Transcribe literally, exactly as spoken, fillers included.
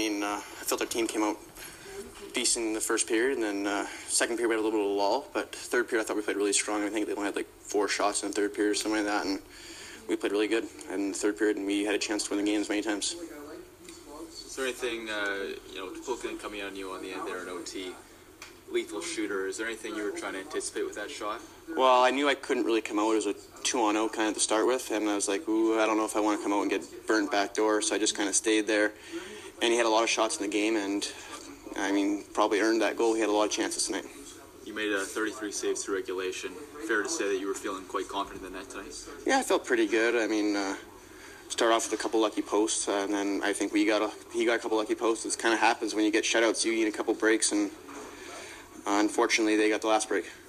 mean, uh, I felt our team came out decent in the first period, and then uh, second period we had a little bit of a lull, but third period I thought we played really strong. I think they only had like four shots in the third period or something like that, and we played really good in the third period, and we had a chance to win the games many times. Is there anything, uh, you know, Pulkin coming on you on the end there in O T, lethal shooter, is there anything you were trying to anticipate with that shot? Well, I knew I couldn't really come out. It was a two-on-oh kind of to start with, and I was like, ooh, I don't know if I want to come out and get burnt back door, so I just kind of stayed there. And he had a lot of shots in the game, and, I mean, probably earned that goal. He had a lot of chances tonight. You made uh, thirty-three saves through regulation. Fair to say that you were feeling quite confident in that tonight? Yeah, I felt pretty good. I mean, uh, start off with a couple lucky posts, uh, and then I think we got a, he got a couple lucky posts. It kind of happens when you get shutouts. You need a couple breaks, and uh, unfortunately, they got the last break.